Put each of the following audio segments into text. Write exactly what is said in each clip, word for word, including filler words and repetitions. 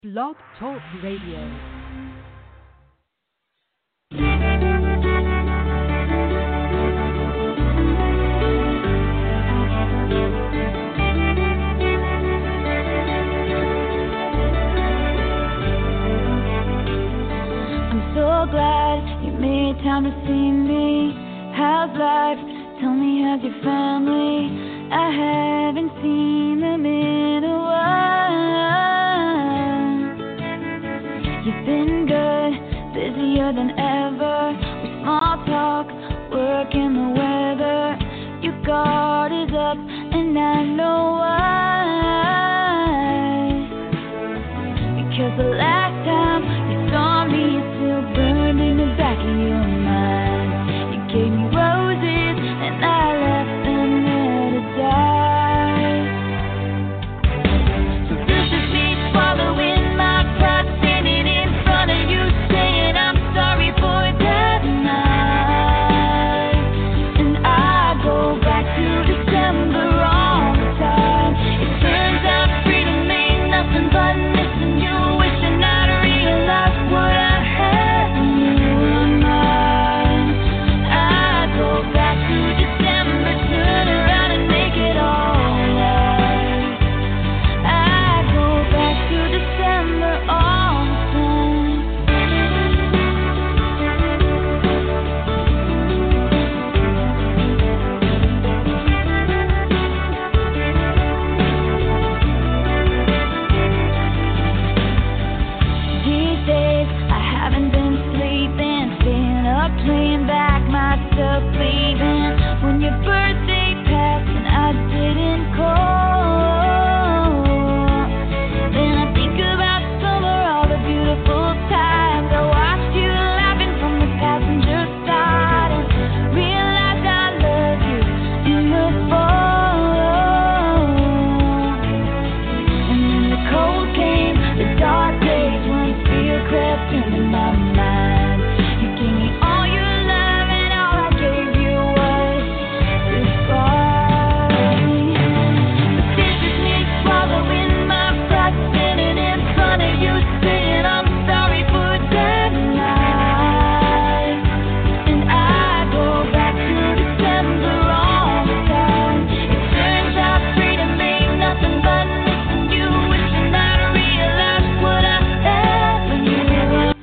Blog Talk Radio. So glad you made time to see me. How's life? Tell me, how's your family? I haven't seen them in a while. You've been good, busier than ever, with small talk, work and the weather. Your guard is up and I know why. Because the last time you saw me, it's still burned in the back of your mind. You gave me roses and I left them there to die. So this is me swallowing my pride, standing in front of you, saying I'm sorry for that night. And I go back to December all the time. It turns out freedom ain't nothing but missing you, wishing I'd realized what I had when you were mine. I go back to December, turn around and make it all right. I go back to December all the time. These days I haven't been sleeping, staying up playing back my stuff, leaving when your birthday passed and I didn't call. Then I think about summer, all the beautiful times I watched you laughing from the passenger side, and realized I love you in the fall. And then the cold came, the dark days when fear crept into my mind. You gave me all your love and all I gave you was goodbye. But this is me swallowing my pride, standing in front of you, saying I'm sorry for that night. And I go back to December all the time. It turns out freedom ain't nothing but missing you, wishing I'd realized what I had when you were.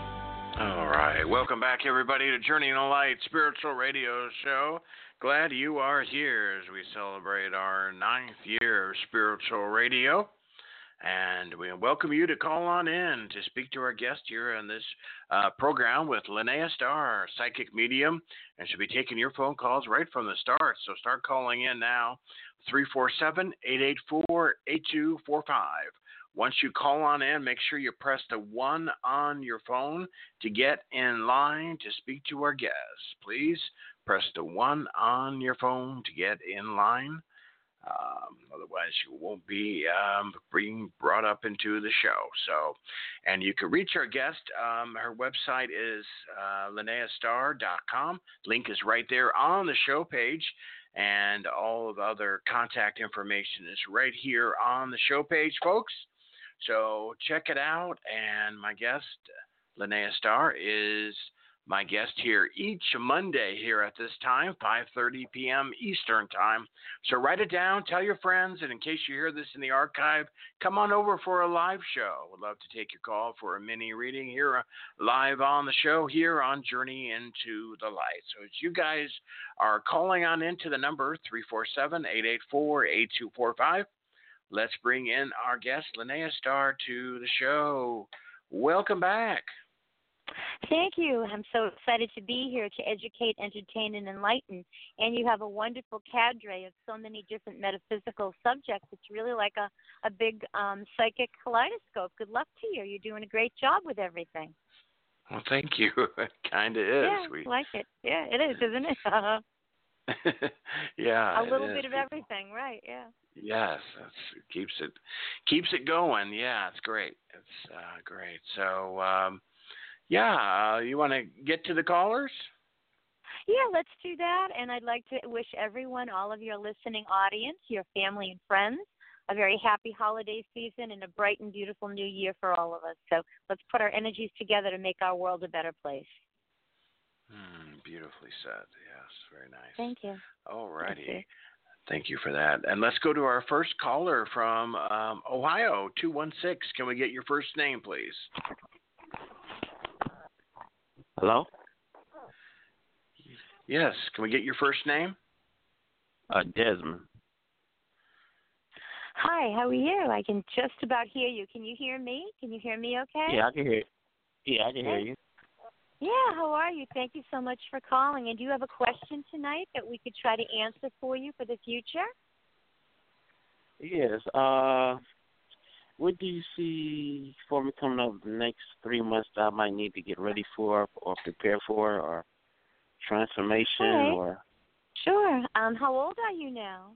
All right. Welcome back, everybody, to Journey in the Light Spiritual Radio Show. Glad you are here as we celebrate our ninth year of spiritual radio. And we welcome you to call on in to speak to our guest here on this uh, program with Linnea Starr, psychic medium, and she'll be taking your phone calls right from the start. So start calling in now, three four seven, eight eight four, eight two four five. Once you call on in, make sure you press the one on your phone to get in line to speak to our guests. Please press the one on your phone to get in line. Um, otherwise, you won't be um, being brought up into the show. So, and you can reach our guest. Um, her website is uh, linnea star dot com. Link is right there on the show page. And all of the other contact information is right here on the show page, folks. So check it out. And my guest, Linnea Starr, is my guest here each Monday here at this time, five thirty p.m. Eastern Time. So write it down, tell your friends, and in case you hear this in the archive, come on over for a live show. We'd love to take your call for a mini reading here uh, live on the show here on Journey into the Light. So as you guys are calling on into the number three four seven, eight eight four, eight two four five, let's bring in our guest, Linnea Starr, to the show. Welcome back. Thank you. I'm so excited to be here to educate, entertain, and enlighten. And you have a wonderful cadre of so many different metaphysical subjects. It's really like a, a big um, psychic kaleidoscope. Good luck to you. You're doing a great job with everything. Well, thank you. It kind of is. Yeah, We... like it. Yeah, it is, isn't it? Yeah. A little it bit is. of everything, right? Yeah. Yes, that's, it keeps it keeps it going. Yeah, it's great. It's uh, great. So, um, yeah, uh, you want to get to the callers? Yeah, let's do that. And I'd like to wish everyone, all of your listening audience, your family and friends, a very happy holiday season and a bright and beautiful new year for all of us. So let's put our energies together to make our world a better place. Mm, beautifully said. Yes, very nice. Thank you. All righty. Thank you. Thank you for that. And let's go to our first caller from um, Ohio, two one six. Can we get your first name, please? Hello? Yes. Can we get your first name? Uh, Desmond. Hi, how are you? I can just about hear you. Can you hear me? Can you hear me okay? Yeah, I can hear. Yeah, I can hear Hey. you. Yeah, how are you? Thank you so much for calling. And do you have a question tonight that we could try to answer for you for the future? Yes. Uh, what do you see for me coming up the next three months that I might need to get ready for or prepare for, or transformation, Okay. or? Sure. Um, how old are you now?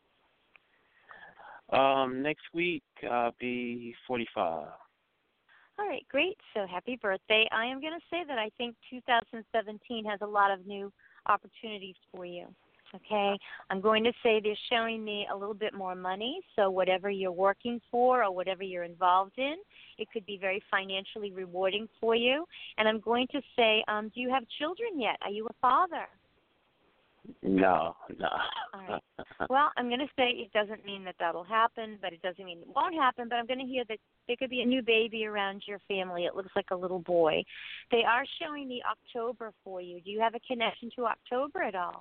Um, next week I'll be forty-five. All right, great. So happy birthday. I am going to say that I think two thousand seventeen has a lot of new opportunities for you. Okay? I'm going to say they're showing me a little bit more money. So whatever you're working for or whatever you're involved in, it could be very financially rewarding for you. And I'm going to say, um, do you have children yet? Are you a father? No, no. All right. Well, I'm going to say it doesn't mean that that'll happen, but it doesn't mean it won't happen. But I'm going to hear that there could be a new baby around your family. It looks like a little boy. They are showing me October for you. Do you have a connection to October at all?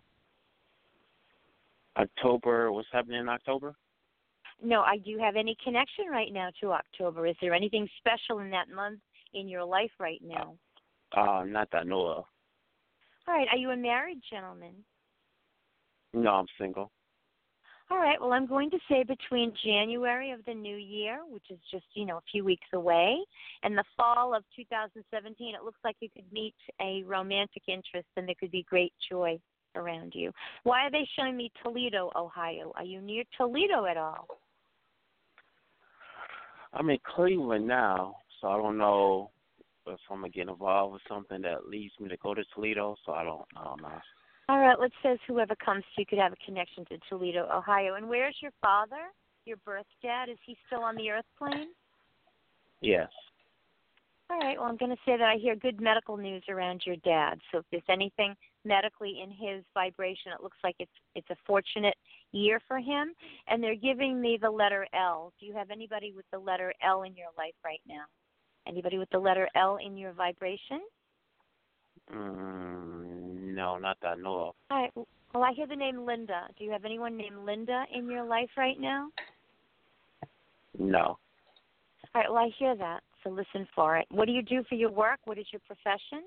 October, what's happening in October? No, I do have any connection right now to October. Is there anything special in that month in your life right now? Uh, not that I know of. All right. Are you a married gentleman? No, I'm single. All right. Well, I'm going to say between January of the new year, which is just, you know, a few weeks away, and the fall of two thousand seventeen, it looks like you could meet a romantic interest and there could be great joy around you. Why are they showing me Toledo, Ohio? Are you near Toledo at all? I'm in Cleveland now, so I don't know if I'm going to get involved with something that leads me to go to Toledo, so I don't, I don't know. All right, let's say whoever comes to you could have a connection to Toledo, Ohio. And where's your father, your birth dad? Is he still on the earth plane? Yes. All right, well, I'm going to say that I hear good medical news around your dad. So if there's anything medically in his vibration, it looks like it's it's a fortunate year for him. And they're giving me the letter L. Do you have anybody with the letter L in your life right now? Anybody with the letter L in your vibration? Mm, no, not that I know of. All right. Well, I hear the name Linda. Do you have anyone named Linda in your life right now? No. All right. Well, I hear that. So listen for it. What do you do for your work? What is your profession?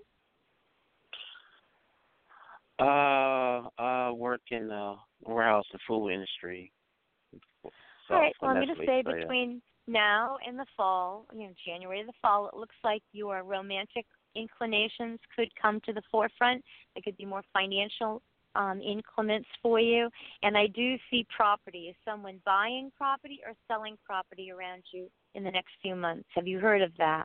Uh, I work in the warehouse and food industry. So, All right. Well, I'm going to Nestle, say so, yeah. between now and the fall, you know, January to the fall, it looks like your romantic inclinations could come to the forefront. There could be more financial um, increments for you. And I do see property. Is someone buying property or selling property around you in the next few months? Have you heard of that?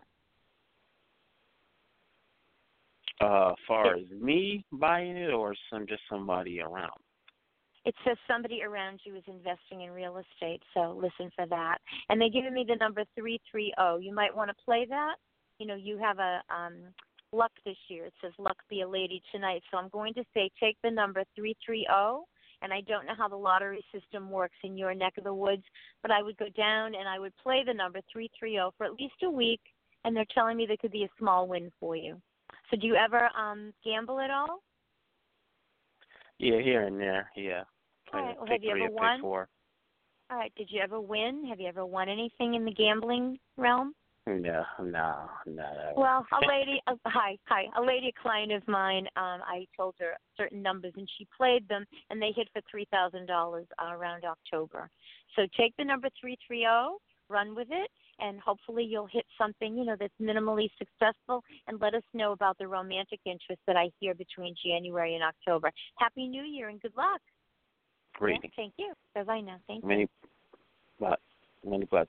Uh, as far as me buying it or some just somebody around? It says somebody around you is investing in real estate, so listen for that. And they're giving me the number three three zero. You might want to play that. You know, you have a um, luck this year. It says luck be a lady tonight. So I'm going to say take the number three three zero. And I don't know how the lottery system works in your neck of the woods, but I would go down and I would play the number three three zero for at least a week, and they're telling me there could be a small win for you. So do you ever um, gamble at all? Yeah, here and there, yeah. All right. Well, pick have you three ever or pick won? four. All right. Did you ever win? Have you ever won anything in the gambling realm? No, no, no. Well, a lady, uh, hi, hi, a lady, a client of mine, um, I told her certain numbers, and she played them, and they hit for three thousand dollars uh, around October. So take the number three three zero, run with it, and hopefully you'll hit something, you know, that's minimally successful, and let us know about the romantic interest that I hear between January and October. Happy New Year and good luck. Great. Yeah, thank you. Bye-bye now. Thank you. Many, but, many, but.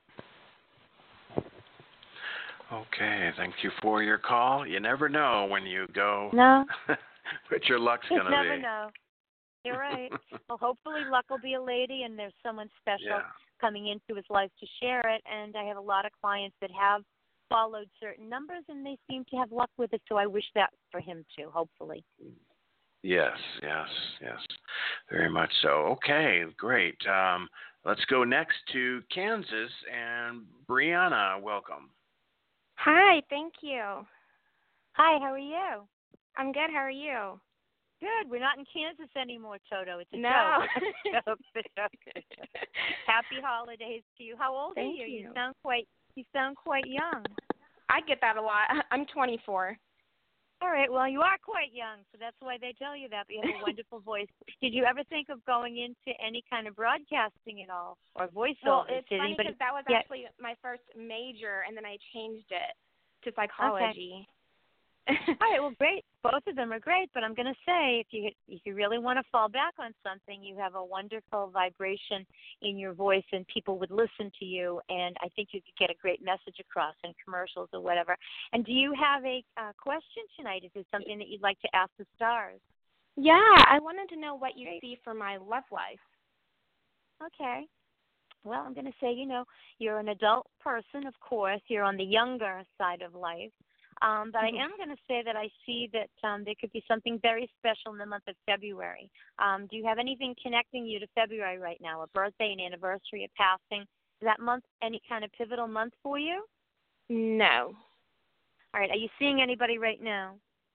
Okay, thank you for your call. You never know when you go No. what your luck's Just going to be. never know. You're right. Well, hopefully luck will be a lady and there's someone special. Yeah. coming into his life to share it. And I have a lot of clients that have followed certain numbers, and they seem to have luck with it. So I wish that for him too, hopefully. Yes, yes, yes, very much so. Okay, great. Um, let's go next to Kansas, and Brianna, welcome. Hi, thank you. Hi, how are you? I'm good. How are you? Good. We're not in Kansas anymore, Toto. It's a No. joke. It's a joke. It's a joke. Happy holidays to you. How old Thank are you? you. You sound quite. You sound quite young. I get that a lot. I'm twenty-four. All right. Well, you are quite young, so that's why they tell you that. But you have a wonderful voice. Did you ever think of going into any kind of broadcasting at all, or voiceover? Well, it's Did funny anybody... because that was yeah. actually my first major, and then I changed it to psychology. Okay. All right. Well, great. Both of them are great, but I'm going to say if you if you really want to fall back on something, you have a wonderful vibration in your voice, and people would listen to you, and I think you could get a great message across in commercials or whatever. And do you have a uh, question tonight? Is there something that you'd like to ask the stars? Yeah, I wanted to know what you Great. see for my love life. Okay. Well, I'm going to say, you know, you're an adult person, of course. You're on the younger side of life. Um, but Mm-hmm. I am going to say that I see that um, there could be something very special in the month of February. Um, do you have anything connecting you to February right now, a birthday, an anniversary, a passing? Is that month any kind of pivotal month for you? No. All right. Are you seeing anybody right now?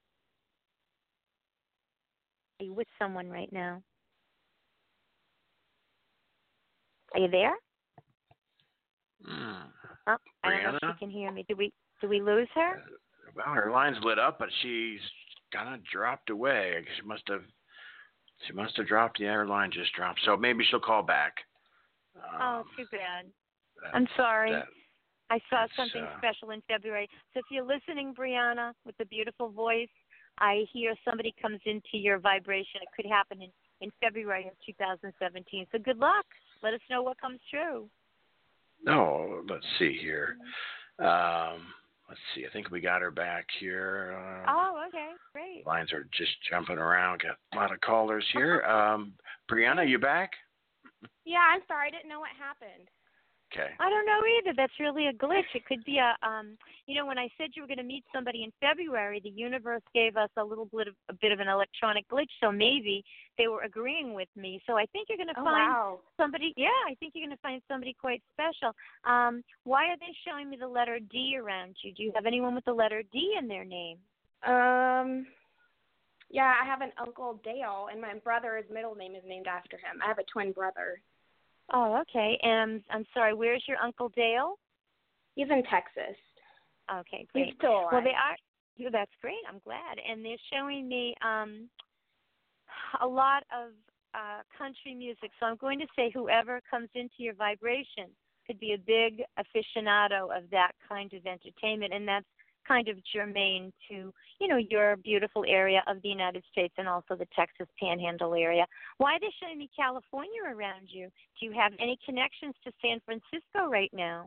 Are you with someone right now? Are you there? Mm. Oh, I don't know if Brianna? she can hear me. Did we, did we lose her? Uh, well, her line's lit up, but she's kind of dropped away. She must have. She must have dropped. Yeah, her line just dropped. So maybe she'll call back. Um, Oh, too bad. that- I'm sorry. that- I saw that's, something uh, special in February. So if you're listening, Brianna, with the beautiful voice, I hear somebody comes into your vibration. It could happen in, in February of two thousand seventeen. So good luck. Let us know what comes true. No, let's see here. Um, let's see. I think we got her back here. Uh, Oh, okay. Great. Lines are just jumping around. Got a lot of callers here. Um, Brianna, you back? Yeah, I'm sorry. I didn't know what happened. Okay. I don't know either. That's really a glitch. It could be a, um, you know, when I said you were going to meet somebody in February, the universe gave us a little bit of a bit of an electronic glitch. So maybe they were agreeing with me. So I think you're going to Oh, find wow. somebody. Yeah, I think you're going to find somebody quite special. Um, why are they showing me the letter D around you? Do you have anyone with the letter D in their name? Um, yeah, I have an Uncle Dale, and my brother's middle name is named after him. I have a twin brother. Oh, okay. And I'm sorry. Where's your Uncle Dale? He's in Texas. Okay, great. He's still alive. Well, they are. Yeah, that's great. I'm glad. And they're showing me um, a lot of uh, country music. So I'm going to say whoever comes into your vibration could be a big aficionado of that kind of entertainment, and that's kind of germane to, you know, your beautiful area of the United States and also the Texas Panhandle area. Why are they showing me California around you? Do you have any connections to San Francisco right now?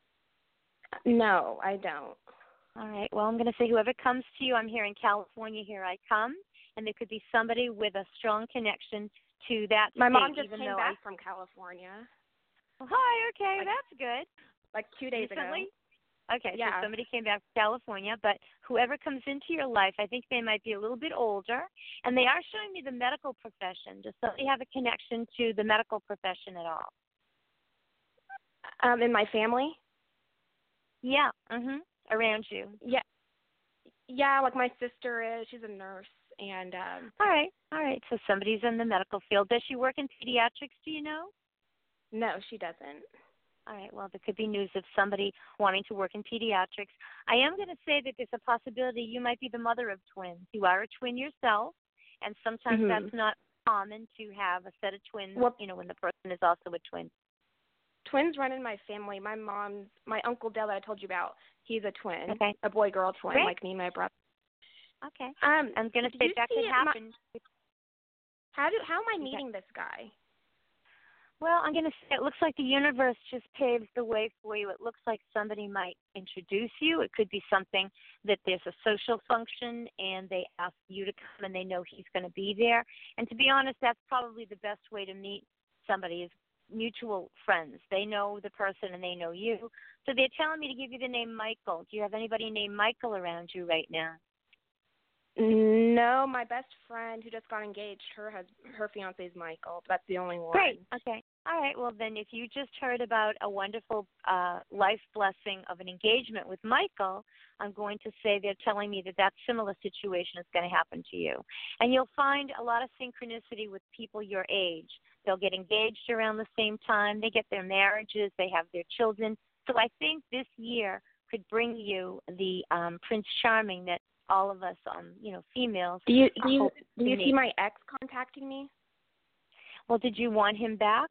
No, I don't. All right. Well, I'm going to say whoever comes to you, I'm here in California, here I come. And there could be somebody with a strong connection to that My state, mom just even came though back I... from California, Oh, hi, okay, Like, that's good. like two days Recently? ago. Okay, Yeah. so somebody came back from California, but whoever comes into your life, I think they might be a little bit older, and they are showing me the medical profession. Does somebody have a connection to the medical profession at all? Um, in my family? Yeah, mhm. Around you. Yeah. Yeah, like my sister is. She's a nurse, and um, All right, all right. So somebody's in the medical field. Does she work in pediatrics? Do you know? no, she doesn't. All right, well, there could be news of somebody wanting to work in pediatrics. I am going to say that there's a possibility you might be the mother of twins. You are a twin yourself, and sometimes Mhm. that's not common to have a set of twins, Well, you know, when the person is also a twin. twins run in my family. My mom's, my Uncle Dale that I told you about, he's a twin, Okay. a boy-girl twin, Great. like me and my brother. Okay. Um, I'm going to do say you that see could my- happen. How do how am I Okay. meeting this guy? Well, I'm going to say it looks like the universe just paves the way for you. It looks like somebody might introduce you. It could be something that there's a social function and they ask you to come and they know he's going to be there. And to be honest, that's probably the best way to meet somebody is mutual friends. They know the person and they know you. So they're telling me to give you the name Michael. Do you have anybody named Michael around you right now? No, my best friend who just got engaged, her has her fiance is Michael. That's the only one. Great. Okay. All right. Well, then, if you just heard about a wonderful uh, life blessing of an engagement with Michael, I'm going to say they're telling me that that similar situation is going to happen to you. And you'll find a lot of synchronicity with people your age. They'll get engaged around the same time. They get their marriages. They have their children. So I think this year could bring you the um, Prince Charming that all of us, um, you know, females. Do you do you, do you need. see my ex contacting me? Well, did you want him back?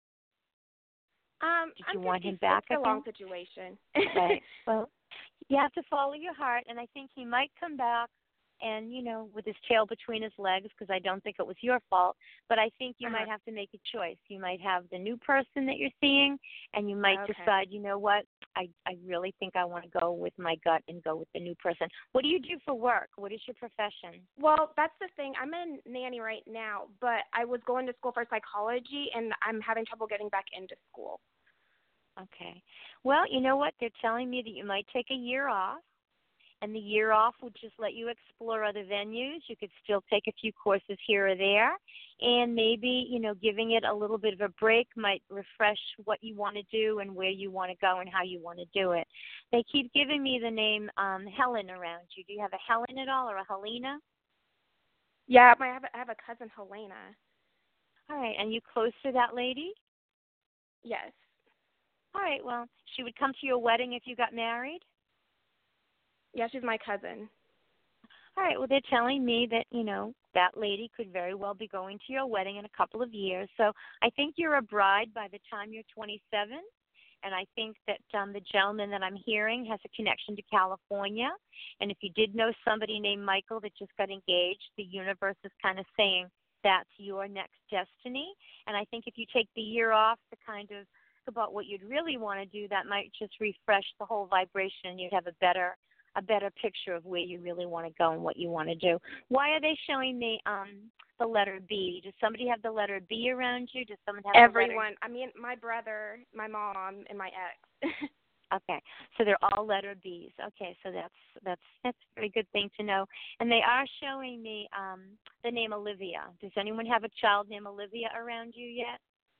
Um, did you I'm want him it's back? It's a again? long situation. Right. Well, you have to follow your heart, and I think he might come back, and you know, with his tail between his legs, because I don't think it was your fault. But I think you uh-huh. might have to make a choice. You might have the new person that you're seeing, and you might okay. decide, you know what, I I really think I want to go with my gut and go with the new person. What do you do for work? What is your profession? Well, that's the thing. I'm a nanny right now, but I was going to school for psychology, and I'm having trouble getting back into school. Okay. Well, you know what? They're telling me that you might take a year off, and the year off would just let you explore other venues. You could still take a few courses here or there, and maybe, you know, giving it a little bit of a break might refresh what you want to do and where you want to go and how you want to do it. They keep giving me the name um, Helen around you. Do you have a Helen at all or a Helena? Yeah, I have a, I have a cousin, Helena. All right. And you close to that lady? Yes. All right. Well, she would come to your wedding if you got married? Yeah, she's my cousin. All right. Well, they're telling me that, you know, that lady could very well be going to your wedding in a couple of years. So I think you're a bride by the time you're twenty-seven. And I think that um, the gentleman that I'm hearing has a connection to California. And if you did know somebody named Michael that just got engaged, the universe is kind of saying that's your next destiny. And I think if you take the year off to kind of about what you'd really want to do, that might just refresh the whole vibration, and you'd have a better a better picture of where you really want to go and what you want to do. Why are they showing me um, the letter B? Does somebody have the letter B around you? Does someone have Everyone. the letter? I mean, my brother, my mom, and my ex. Okay, so they're all letter B's. Okay, so that's that's that's a very good thing to know. And they are showing me um, the name Olivia. Does anyone have a child named Olivia around you yet?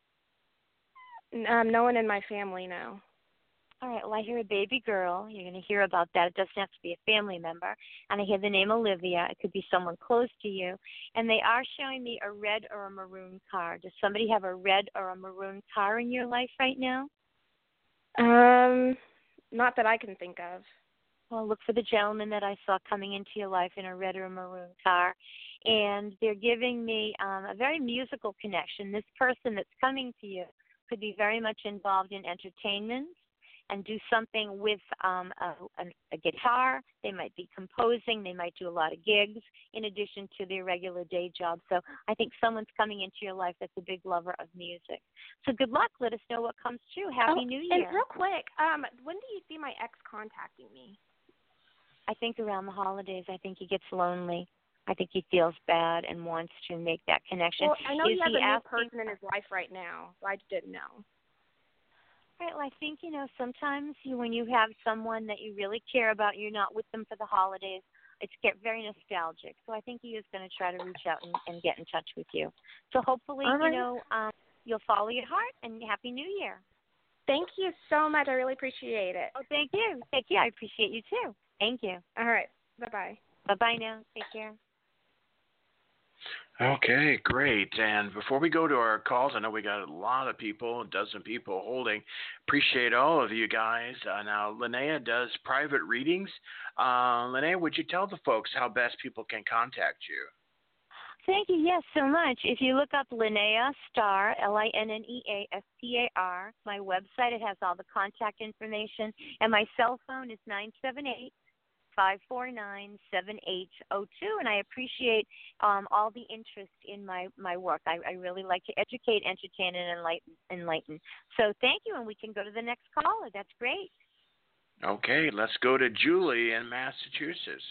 Um, no one in my family, no. All right, well, I hear a baby girl. You're going to hear about that. It doesn't have to be a family member. And I hear the name Olivia. It could be someone close to you. And they are showing me a red or a maroon car. Does somebody have a red or a maroon car in your life right now? Um, not that I can think of. Well, look for the gentleman that I saw coming into your life in a red or a maroon car. And they're giving me um, a very musical connection. This person that's coming to you could be very much involved in entertainment and do something with um, a, a, a guitar. They might be composing. They might do a lot of gigs in addition to their regular day job. So I think someone's coming into your life that's a big lover of music. So good luck. Let us know what comes true. Happy oh, New Year. And real quick, um, when do you see my ex contacting me? I think around the holidays. I think he gets lonely. I think he feels bad and wants to make that connection. Well, I know Is he has he a new asking, person in his life right now, so I just didn't know. Right, well, I think, you know, sometimes you, when you have someone that you really care about, you're not with them for the holidays, it's get very nostalgic. So I think he is going to try to reach out and, and get in touch with you. So hopefully, All right. you know, um, you'll follow your heart, and Happy New Year. Thank you so much. I really appreciate it. Oh, thank you. Thank you. I appreciate you, too. Thank you. All right. Bye-bye. Bye-bye now. Take care. Okay, great. And before we go to our calls, I know we got a lot of people, a dozen people holding. Appreciate all of you guys. Uh, now, Linnea does private readings. Uh, Linnea, would you tell the folks how best people can contact you? Thank you, yes, so much. If you look up Linnea Starr, L I N N E A S T A R, my website, it has all the contact information, and my cell phone is nine seven eight, five four nine, seven eight zero two, and I appreciate um, all the interest in my, my work. I, I really like to educate, entertain, and enlighten, enlighten. So thank you, and we can go to the next caller. That's great. Okay, let's go to Julie in Massachusetts.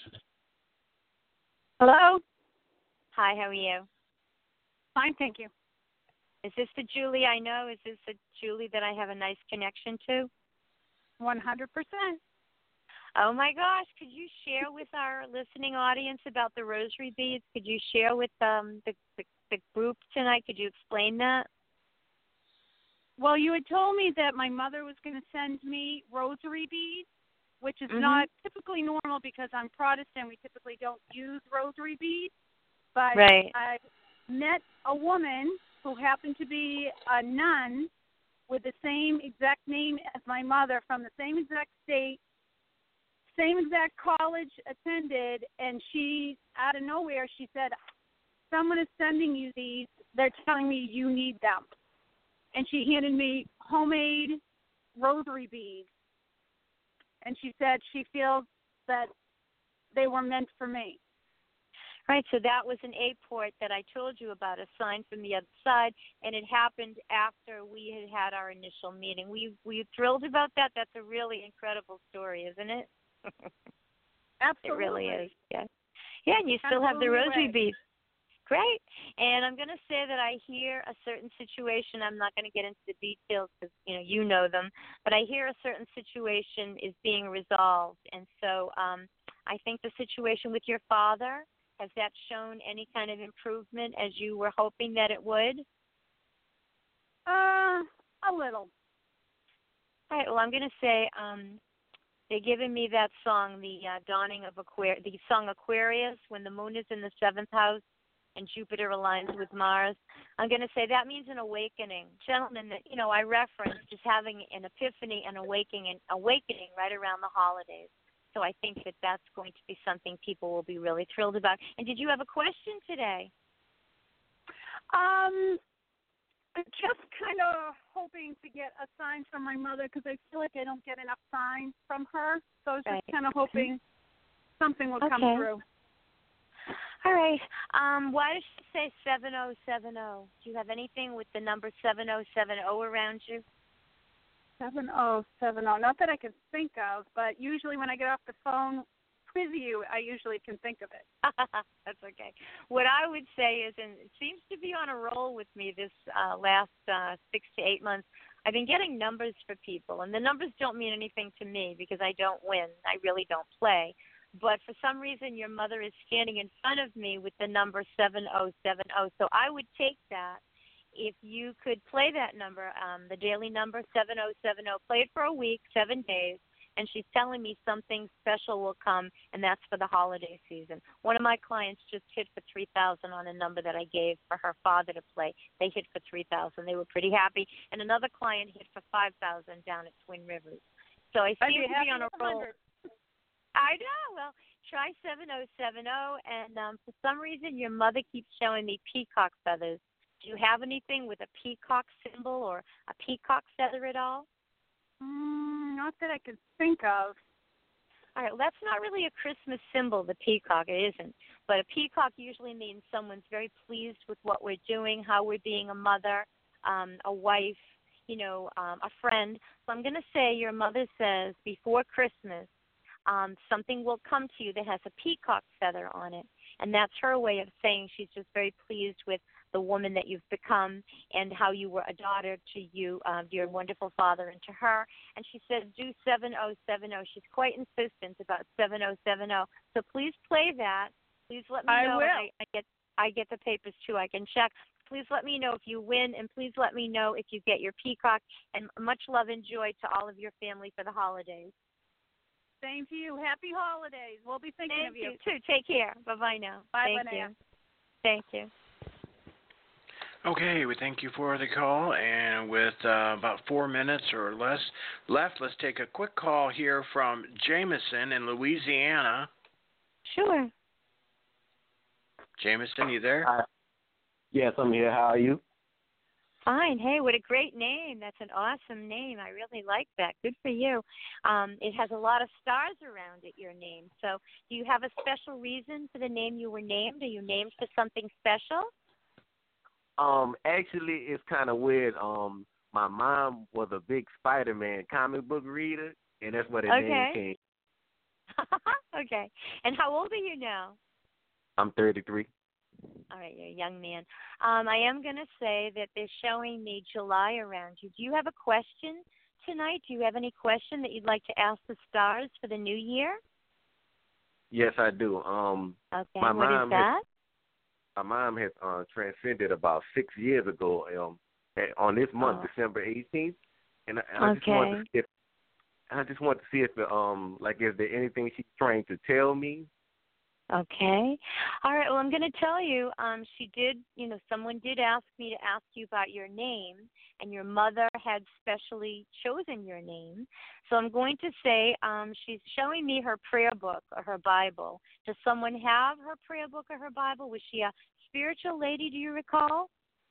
Hello? Hi, how are you? Fine, thank you. Is this the Julie I know? Is this the Julie that I have a nice connection to? one hundred percent. Oh, my gosh. Could you share with our listening audience about the rosary beads? Could you share with um, the, the, the group tonight? Could you explain that? Well, you had told me that my mother was going to send me rosary beads, which is mm-hmm. not typically normal because I'm Protestant. We typically don't use rosary beads. But right. I met a woman who happened to be a nun with the same exact name as my mother from the same exact state, same exact college attended, and she, out of nowhere, she said, someone is sending you these. They're telling me you need them. And she handed me homemade rosary beads. And she said she feels that they were meant for me. Right, so that was an A-port that I told you about, a sign from the other side, and it happened after we had had our initial meeting. Were you, were you thrilled about that? That's a really incredible story, isn't it? Absolutely. It really is, yeah. Yeah, and you still have the rosary beads. Great. And I'm going to say that I hear a certain situation. I'm not going to get into the details because, you know, you know them. But I hear a certain situation is being resolved. And so um, I think the situation with your father, has that shown any kind of improvement as you were hoping that it would? Uh, a little. All right. Well, I'm going to say um, they're giving me that song, the uh, dawning of Aquarius, the song Aquarius, when the moon is in the seventh house and Jupiter aligns with Mars. I'm going to say that means an awakening. Gentlemen, that, you know, I referenced just having an epiphany and awakening, awakening right around the holidays. So I think that that's going to be something people will be really thrilled about. And did you have a question today? Um, I'm just kind of hoping to get a sign from my mother because I feel like I don't get enough signs from her. So I was right. just kind of hoping something will okay. come through. All right. Um, why does she say seven oh seven oh? Do you have anything with the number seven oh seven oh around you? seven oh seven oh. Not that I can think of, but usually when I get off the phone with you, I usually can think of it. That's okay. What I would say is, and it seems to be on a roll with me this uh, last uh, six to eight months, I've been getting numbers for people, and the numbers don't mean anything to me because I don't win. I really don't play. But for some reason, your mother is standing in front of me with the number seven oh seven oh. So I would take that. If you could play that number, um, the daily number, seven oh seven oh, play it for a week, seven days, and she's telling me something special will come, and that's for the holiday season. One of my clients just hit for three thousand dollars on a number that I gave for her father to play. They hit for three thousand dollars. They were pretty happy. And another client hit for five thousand dollars down at Twin Rivers. So I seem to be on a roll. I know. Well, try seven oh seven oh, and um, for some reason your mother keeps showing me peacock feathers. Do you have anything with a peacock symbol or a peacock feather at all? Mm, not that I could think of. All right, well, that's not really a Christmas symbol, the peacock. It isn't. But a peacock usually means someone's very pleased with what we're doing, how we're being a mother, um, a wife, you know, um, a friend. So I'm going to say your mother says before Christmas, um, something will come to you that has a peacock feather on it. And that's her way of saying she's just very pleased with the woman that you've become and how you were a daughter to you, um, your wonderful father, and to her. And she says, do seven oh seven oh. She's quite insistent about seven oh seven oh. So please play that. Please let me I know. will. I, I get I get the papers, too. I can check. Please let me know if you win, and please let me know if you get your peacock. And much love and joy to all of your family for the holidays. Same to you. Happy holidays. We'll be thinking Thank of you. you, too. Take care. Bye-bye now. Bye Thank bye you. now. Thank you. Okay, we thank you for the call, and with uh, about four minutes or less left, let's take a quick call here from Jameson in Louisiana. Sure. Jameson, you there? Hi. Yes, I'm here. How are you? Fine. Hey, what a great name. That's an awesome name. I really like that. Good for you. Um, it has a lot of stars around it, your name. So do you have a special reason for the name you were named? Are you named for something special? Um, actually, it's kind of weird. Um, my mom was a big Spider-Man comic book reader, and that's where the Okay. name came. Okay. And how old are you now? I'm thirty-three. All right, you're a young man. Um, I am going to say that they're showing me July around you. Do you have a question tonight? Do you have any question that you'd like to ask the stars for the new year? Yes, I do. Um, Okay, my what mom is that? Has, my mom has uh, transcended about six years ago um, at, on this month, Oh. December eighteenth, and I, I just want to Okay. see if I just want to see if um like is there anything she's trying to tell me? Okay. All right. Well, I'm going to tell you, um, she did, you know, someone did ask me to ask you about your name, and your mother had specially chosen your name. So I'm going to say um, she's showing me her prayer book or her Bible. Does someone have her prayer book or her Bible? Was she a spiritual lady, do you recall?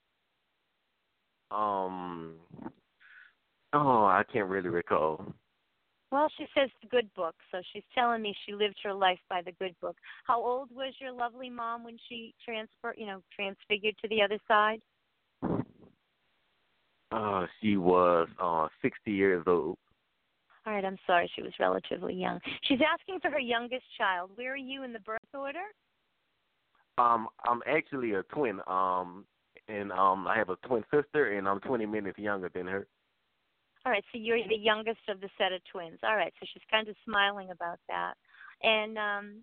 Um, oh, I can't really recall. Well, she says the good book, so she's telling me she lived her life by the good book. How old was your lovely mom when she transfer, you know, transfigured to the other side? Uh, she was uh sixty years old. All right, I'm sorry, she was relatively young. She's asking for her youngest child. Where are you in the birth order? Um, I'm actually a twin. Um, and um, I have a twin sister, and I'm twenty minutes younger than her. All right, so you're the youngest of the set of twins. All right, so she's kind of smiling about that. And um,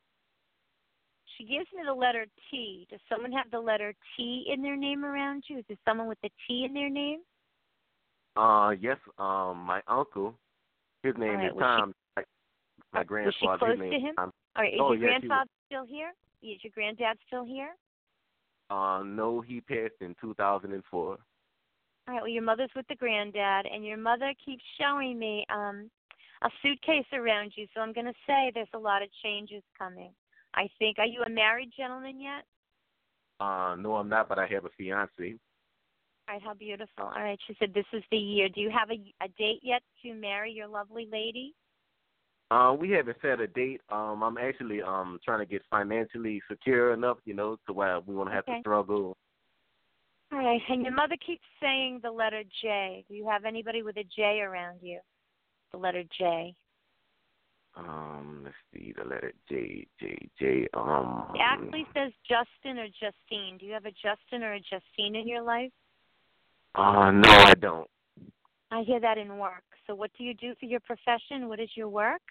she gives me the letter T. Does someone have the letter T in their name around you? Is there someone with the T in their name? Uh, yes. Um, my uncle, his name right, is was Tom. my my Was grandfather, she close his name to is him? Tom. All right, is Oh, your yes, he grandfather still here? Is your granddad still here? Uh, no, he passed in two thousand four. All right, well, your mother's with the granddad, and your mother keeps showing me um, a suitcase around you, so I'm going to say there's a lot of changes coming. I think, are you a married gentleman yet? Uh, no, I'm not, but I have a fiance. All right, how beautiful. All right, she said this is the year. Do you have a, a date yet to marry your lovely lady? Uh, we haven't set a date. Um, I'm actually um trying to get financially secure enough, you know, to where we won't have Okay. to struggle. All right, and your mother keeps saying the letter J. Do you have anybody with a J around you? The letter J. Um, let's see, the letter J, J, J. Um, It actually says Justin or Justine. Do you have a Justin or a Justine in your life? Uh, no, I don't. I hear that in work. So what do you do for your profession? What is your work?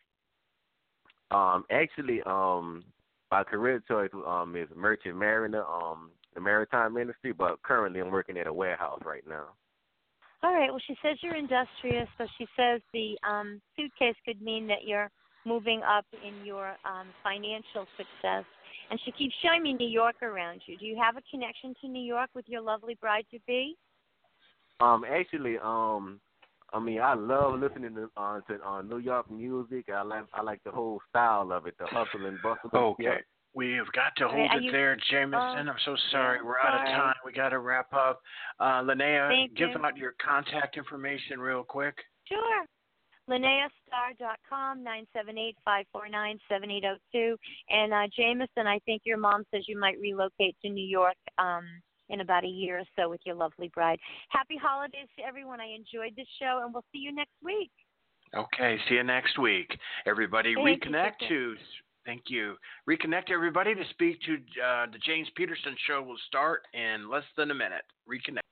Um, actually, um, my career choice um is merchant mariner, um, the maritime industry, but currently I'm working at a warehouse right now. All right. Well, she says you're industrious, so she says the um, suitcase could mean that you're moving up in your um, financial success. And she keeps showing me New York around you. Do you have a connection to New York with your lovely bride-to-be? Um, actually, um, I mean, I love listening to uh, to uh, New York music. I like I like the whole style of it, the hustle and bustle. Okay. Yeah. We have got to Okay, hold are it you- there, Jameson. oh, I'm so sorry. yeah, We're out of sorry. time. We got to wrap up. Uh, Linnea, Thank give you. out your contact information real quick. Sure. Linnea Star dot com, nine seven eight, five four nine, seven eight zero two. And uh, Jameson, I think your mom says you might relocate to New York um, in about a year or so with your lovely bride. Happy holidays to everyone. I enjoyed this show, and we'll see you next week. Okay, see you next week. Everybody, Thank you, reconnect sister. to, thank you. Reconnect, everybody, to speak to uh, the James Peterson Show will start in less than a minute. Reconnect.